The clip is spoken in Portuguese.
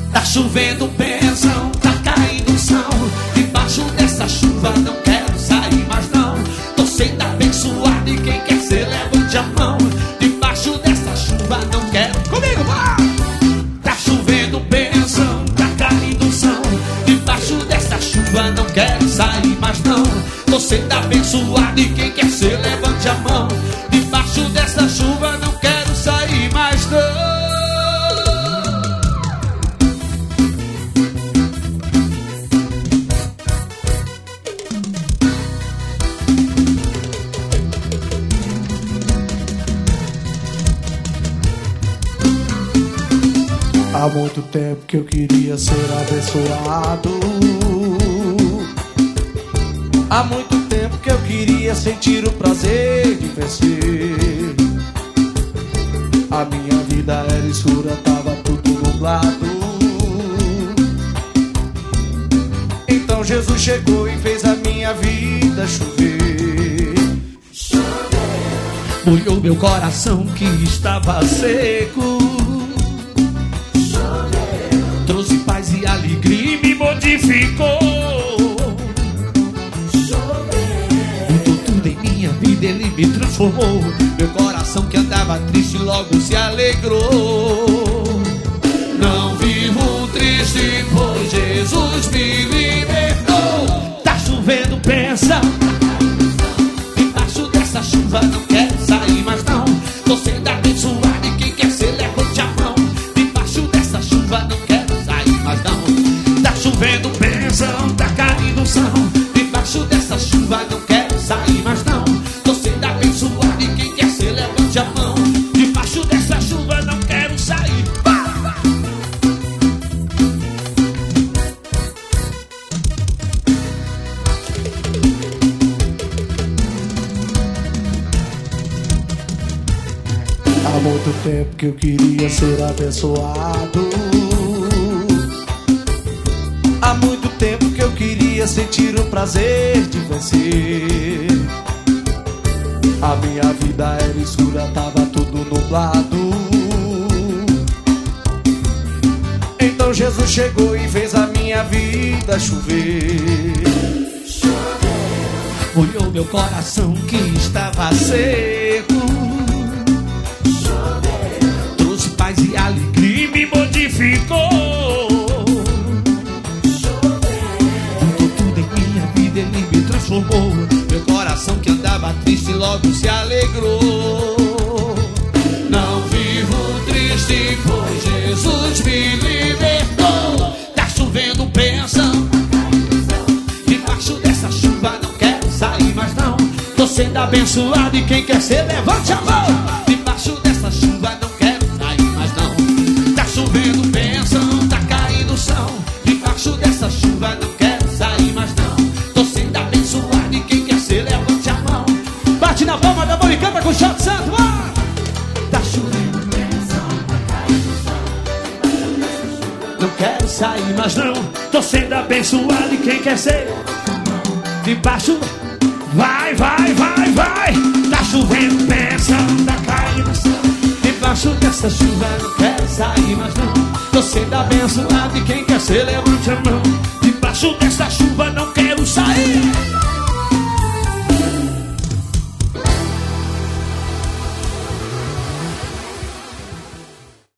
Tá chovendo bênção, tá caindo sal. Debaixo dessa chuva não quero sair mais não. Tô sendo abençoado e quem quer ser levante a mão. Debaixo dessa chuva não quero. Comigo, vai! Tá chovendo bênção, tá caindo sal. Debaixo dessa chuva não quero sair mais não. Tô sendo abençoado e quem quer ser levante a mão. Debaixo dessa chuva não quero sair mais não. Há muito tempo que eu queria ser abençoado. Há muito tempo que eu queria sentir o prazer de vencer. A minha vida era escura, tava tudo nublado. Então Jesus chegou e fez a minha vida chover. Molhou meu coração que estava seco. Trouxe paz e alegria e me modificou. Mudou tudo em minha vida, ele me transformou. Meu coração que andava triste logo se alegrou. Não vivo triste, pois Jesus me libertou. Tá chovendo bênção, debaixo dessa chuva não quero sair mais não. Tô sendo abençoado e quem quer ser levante a mão. Debaixo dessa chuva não quero sair mais não. Tá chovendo bênção, tá caindo sal. Debaixo dessa chuva não quero sair mais não. Tô sendo abençoado e quem quer ser levante a mão. Debaixo dessa chuva não quero sair. Há muito tempo que eu queria ser abençoado. Há muito tempo que eu queria sentir o prazer de vencer. A minha vida era escura, tava tudo nublado. Então Jesus chegou e fez a minha vida chover. Molhou meu coração que estava seco. Trouxe paz e alegria e me modificou. Mudou tudo em minha vida, ele me transformou. Meu coração que andava triste logo se alegrou. Não vivo triste, pois Jesus me libertou. Tá chovendo bênção, debaixo dessa chuva não quero sair mais não. Tô sendo abençoado e quem quer ser levante a mão. Debaixo dessa chuva não quero sair mais não. Tá chovendo bênção, tá caindo sal. Debaixo dessa chuva não quero sair mais não. Tô sendo abençoado e quem quer ser levante a mão. Bate na palma da mão e canta com o Chato Santo, vai! Tá chovendo bênção, tá caindo sal. Não quero sair mais não. Tô sendo abençoado e quem quer ser debaixo. Vai, vai, vai, vai. Tá chovendo bênção, tá caindo sal. Debaixo dessa chuva não quero sair mais não. Tô sendo abençoado e quem quer ser levante a mão. Debaixo dessa chuva não quero sair.